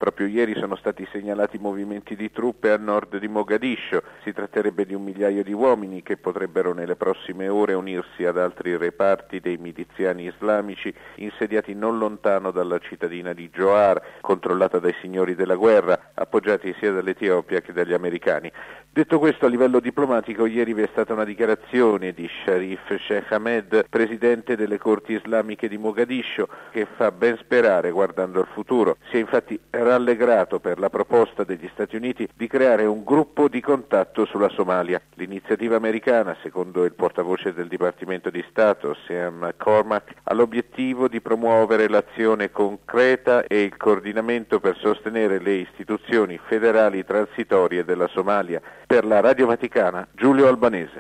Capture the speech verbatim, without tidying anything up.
Proprio ieri sono stati segnalati movimenti di truppe a nord di Mogadiscio. Si tratterebbe di un migliaio di uomini che potrebbero nelle prossime ore unirsi ad altri reparti dei miliziani islamici insediati non lontano dalla cittadina di Johar, controllata dai signori della guerra, appoggiati sia dall'Etiopia che dagli americani. Detto questo, a livello diplomatico, ieri vi è stata una dichiarazione di Sharif Sheikh Ahmed, presidente delle Corti Islamiche di Mogadiscio, che fa ben sperare guardando al futuro. Si è infatti rallegrato per la proposta degli Stati Uniti di creare un gruppo di contatto sulla Somalia. L'iniziativa americana, secondo il portavoce del Dipartimento di Stato, Sam Cormack, ha l'obiettivo di promuovere l'azione concreta e il coordinamento per sostenere le istituzioni federali transitorie della Somalia. Per la Radio Vaticana, Giulio Albanese.